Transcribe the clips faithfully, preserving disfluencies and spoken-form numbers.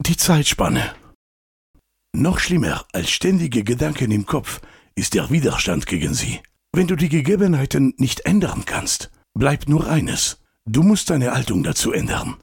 Die Zeitspanne. Noch schlimmer als ständige Gedanken im Kopf ist der Widerstand gegen sie. Wenn du die Gegebenheiten nicht ändern kannst, bleibt nur eines: Du musst deine Haltung dazu ändern.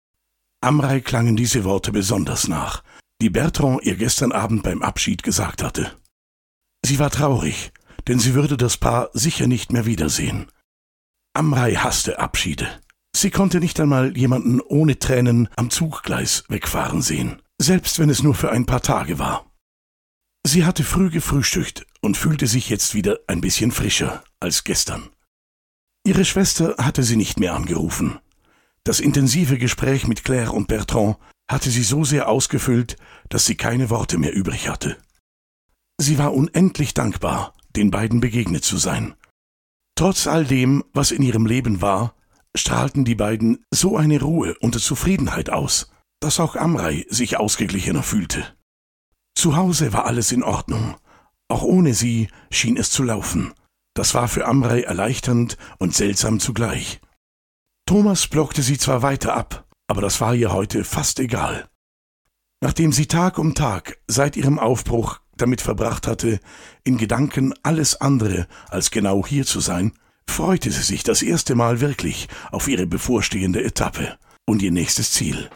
Amrei klangen diese Worte besonders nach, die Bertrand ihr gestern Abend beim Abschied gesagt hatte. Sie war traurig, denn sie würde das Paar sicher nicht mehr wiedersehen. Amrei hasste Abschiede. Sie konnte nicht einmal jemanden ohne Tränen am Zuggleis wegfahren sehen, selbst wenn es nur für ein paar Tage war. Sie hatte früh gefrühstückt und fühlte sich jetzt wieder ein bisschen frischer als gestern. Ihre Schwester hatte sie nicht mehr angerufen. Das intensive Gespräch mit Claire und Bertrand hatte sie so sehr ausgefüllt, dass sie keine Worte mehr übrig hatte. Sie war unendlich dankbar, den beiden begegnet zu sein. Trotz all dem, was in ihrem Leben war, strahlten die beiden so eine Ruhe und Zufriedenheit aus, dass auch Amrei sich ausgeglichener fühlte. Zu Hause war alles in Ordnung. Auch ohne sie schien es zu laufen. Das war für Amrei erleichternd und seltsam zugleich. Thomas blockte sie zwar weiter ab, aber das war ihr heute fast egal. Nachdem sie Tag um Tag seit ihrem Aufbruch damit verbracht hatte, in Gedanken alles andere als genau hier zu sein, freute sie sich das erste Mal wirklich auf ihre bevorstehende Etappe und ihr nächstes Ziel.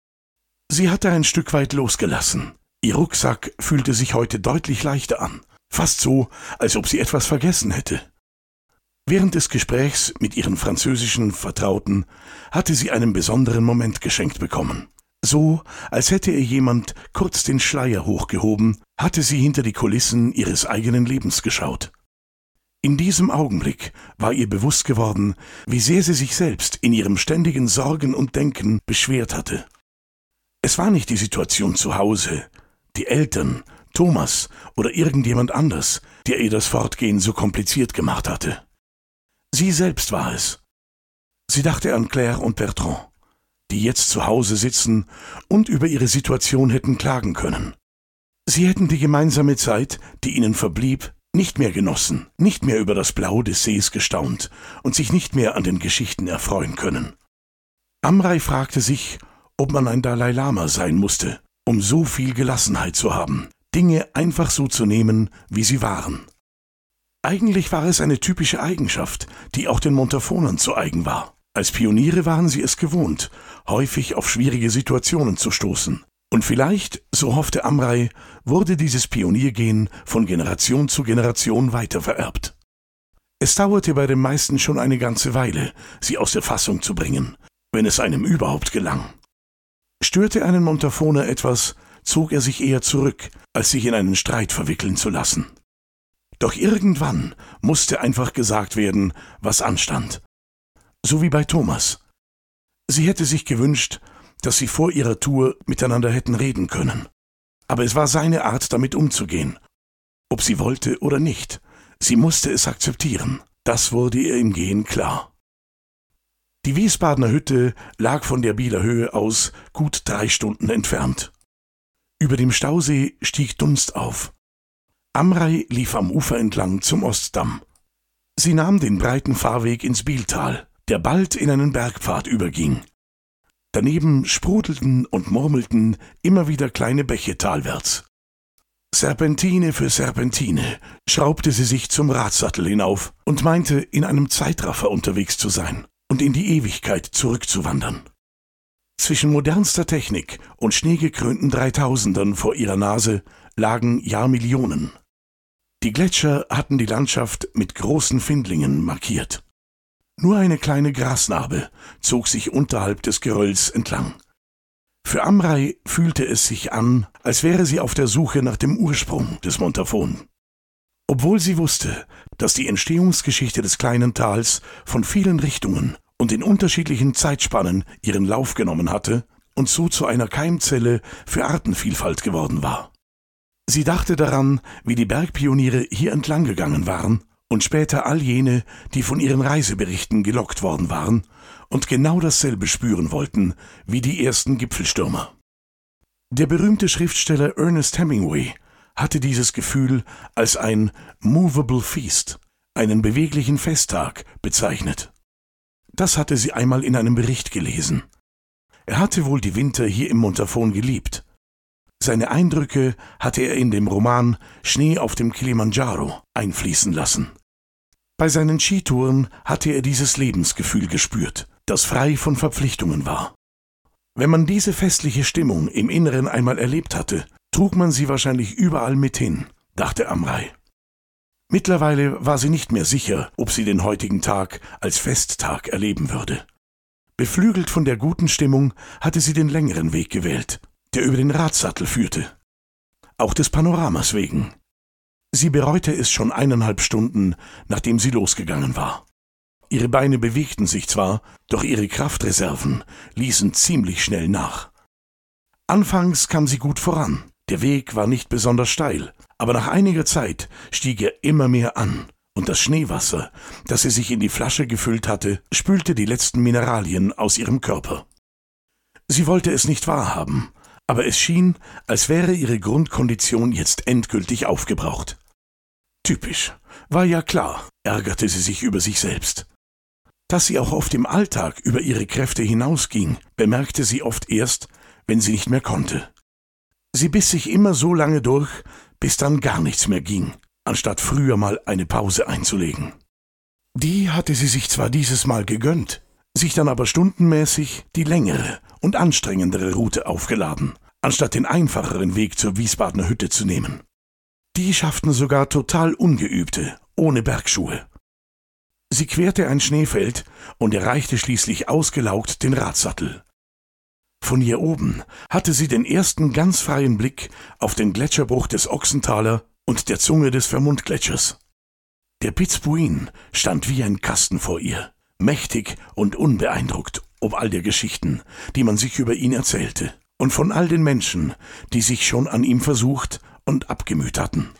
Sie hatte ein Stück weit losgelassen. Ihr Rucksack fühlte sich heute deutlich leichter an, fast so, als ob sie etwas vergessen hätte. Während des Gesprächs mit ihren französischen Vertrauten hatte sie einen besonderen Moment geschenkt bekommen. So, als hätte ihr jemand kurz den Schleier hochgehoben, hatte sie hinter die Kulissen ihres eigenen Lebens geschaut. In diesem Augenblick war ihr bewusst geworden, wie sehr sie sich selbst in ihrem ständigen Sorgen und Denken beschwert hatte. Es war nicht die Situation zu Hause, die Eltern, Thomas oder irgendjemand anders, der ihr das Fortgehen so kompliziert gemacht hatte. Sie selbst war es. Sie dachte an Claire und Bertrand, die jetzt zu Hause sitzen und über ihre Situation hätten klagen können. Sie hätten die gemeinsame Zeit, die ihnen verblieb, nicht mehr genossen, nicht mehr über das Blau des Sees gestaunt und sich nicht mehr an den Geschichten erfreuen können. Amrei fragte sich, ob man ein Dalai Lama sein musste, um so viel Gelassenheit zu haben, Dinge einfach so zu nehmen, wie sie waren. Eigentlich war es eine typische Eigenschaft, die auch den Montafonern zu eigen war. Als Pioniere waren sie es gewohnt, häufig auf schwierige Situationen zu stoßen. Und vielleicht, so hoffte Amrei, wurde dieses Pioniergehen von Generation zu Generation weitervererbt. Es dauerte bei den meisten schon eine ganze Weile, sie aus der Fassung zu bringen, wenn es einem überhaupt gelang. Störte einen Montafoner etwas, zog er sich eher zurück, als sich in einen Streit verwickeln zu lassen. Doch irgendwann musste einfach gesagt werden, was anstand. So wie bei Thomas. Sie hätte sich gewünscht, dass sie vor ihrer Tour miteinander hätten reden können. Aber es war seine Art, damit umzugehen. Ob sie wollte oder nicht, sie musste es akzeptieren. Das wurde ihr im Gehen klar. Die Wiesbadener Hütte lag von der Bieler Höhe aus gut drei Stunden entfernt. Über dem Stausee stieg Dunst auf. Amrei lief am Ufer entlang zum Ostdamm. Sie nahm den breiten Fahrweg ins Bieltal, der bald in einen Bergpfad überging. Daneben sprudelten und murmelten immer wieder kleine Bäche talwärts. Serpentine für Serpentine schraubte sie sich zum Radsattel hinauf und meinte, in einem Zeitraffer unterwegs zu sein und in die Ewigkeit zurückzuwandern. Zwischen modernster Technik und schneegekrönten Dreitausendern vor ihrer Nase lagen Jahrmillionen. Die Gletscher hatten die Landschaft mit großen Findlingen markiert. Nur eine kleine Grasnarbe zog sich unterhalb des Gerölls entlang. Für Amrei fühlte es sich an, als wäre sie auf der Suche nach dem Ursprung des Montafon. Obwohl sie wusste, dass die Entstehungsgeschichte des kleinen Tals von vielen Richtungen und in unterschiedlichen Zeitspannen ihren Lauf genommen hatte und so zu einer Keimzelle für Artenvielfalt geworden war. Sie dachte daran, wie die Bergpioniere hier entlang gegangen waren und später all jene, die von ihren Reiseberichten gelockt worden waren und genau dasselbe spüren wollten wie die ersten Gipfelstürmer. Der berühmte Schriftsteller Ernest Hemingway hatte dieses Gefühl als ein movable feast, einen beweglichen Festtag, bezeichnet. Das hatte sie einmal in einem Bericht gelesen. Er hatte wohl die Winter hier im Montafon geliebt. Seine Eindrücke hatte er in dem Roman »Schnee auf dem Kilimanjaro« einfließen lassen. Bei seinen Skitouren hatte er dieses Lebensgefühl gespürt, das frei von Verpflichtungen war. Wenn man diese festliche Stimmung im Inneren einmal erlebt hatte, trug man sie wahrscheinlich überall mit hin, dachte Amrei. Mittlerweile war sie nicht mehr sicher, ob sie den heutigen Tag als Festtag erleben würde. Beflügelt von der guten Stimmung hatte sie den längeren Weg gewählt, der über den Radsattel führte. Auch des Panoramas wegen. Sie bereute es schon eineinhalb Stunden, nachdem sie losgegangen war. Ihre Beine bewegten sich zwar, doch ihre Kraftreserven ließen ziemlich schnell nach. Anfangs kam sie gut voran, der Weg war nicht besonders steil, aber nach einiger Zeit stieg er immer mehr an, und das Schneewasser, das sie sich in die Flasche gefüllt hatte, spülte die letzten Mineralien aus ihrem Körper. Sie wollte es nicht wahrhaben, aber es schien, als wäre ihre Grundkondition jetzt endgültig aufgebraucht. Typisch, war ja klar, ärgerte sie sich über sich selbst. Dass sie auch oft im Alltag über ihre Kräfte hinausging, bemerkte sie oft erst, wenn sie nicht mehr konnte. Sie biss sich immer so lange durch, bis dann gar nichts mehr ging, anstatt früher mal eine Pause einzulegen. Die hatte sie sich zwar dieses Mal gegönnt, sich dann aber stundenmäßig die längere und anstrengendere Route aufgeladen, anstatt den einfacheren Weg zur Wiesbadener Hütte zu nehmen. Die schafften sogar total Ungeübte, ohne Bergschuhe. Sie querte ein Schneefeld und erreichte schließlich ausgelaugt den Radsattel. Von hier oben hatte sie den ersten ganz freien Blick auf den Gletscherbruch des Ochsenthaler und der Zunge des Vermundgletschers. Der Pitzbuin stand wie ein Kasten vor ihr, mächtig und unbeeindruckt ob all der Geschichten, die man sich über ihn erzählte, und von all den Menschen, die sich schon an ihm versucht und abgemüht hatten.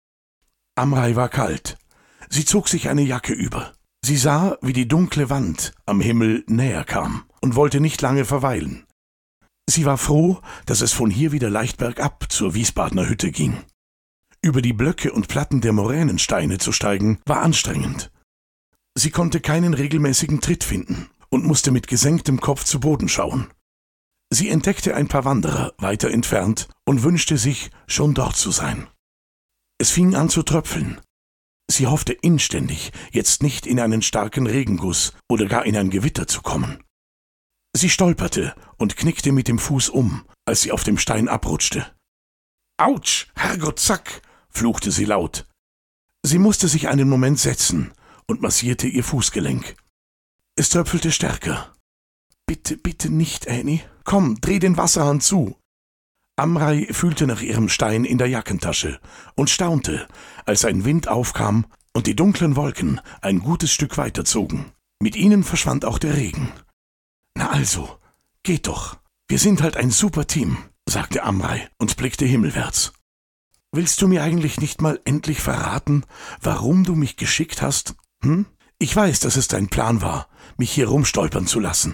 Amrei war kalt. Sie zog sich eine Jacke über. Sie sah, wie die dunkle Wand am Himmel näher kam und wollte nicht lange verweilen. Sie war froh, dass es von hier wieder leicht bergab zur Wiesbadener Hütte ging. Über die Blöcke und Platten der Moränensteine zu steigen, war anstrengend. Sie konnte keinen regelmäßigen Tritt finden und musste mit gesenktem Kopf zu Boden schauen. Sie entdeckte ein paar Wanderer weiter entfernt und wünschte sich, schon dort zu sein. Es fing an zu tröpfeln. Sie hoffte inständig, jetzt nicht in einen starken Regenguss oder gar in ein Gewitter zu kommen. Sie stolperte und knickte mit dem Fuß um, als sie auf dem Stein abrutschte. »Autsch, Herrgott, zack«, fluchte sie laut. Sie musste sich einen Moment setzen und massierte ihr Fußgelenk. Es tröpfelte stärker. »Bitte, bitte nicht, Annie. Komm, dreh den Wasserhahn zu.« Amrei fühlte nach ihrem Stein in der Jackentasche und staunte, als ein Wind aufkam und die dunklen Wolken ein gutes Stück weiterzogen. Mit ihnen verschwand auch der Regen. »Na also, geht doch. Wir sind halt ein super Team«, sagte Amrei und blickte himmelwärts. »Willst du mir eigentlich nicht mal endlich verraten, warum du mich geschickt hast? Hm? Ich weiß, dass es dein Plan war, mich hier rumstolpern zu lassen.«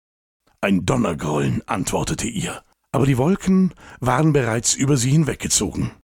Ein Donnergrollen antwortete ihr, aber die Wolken waren bereits über sie hinweggezogen.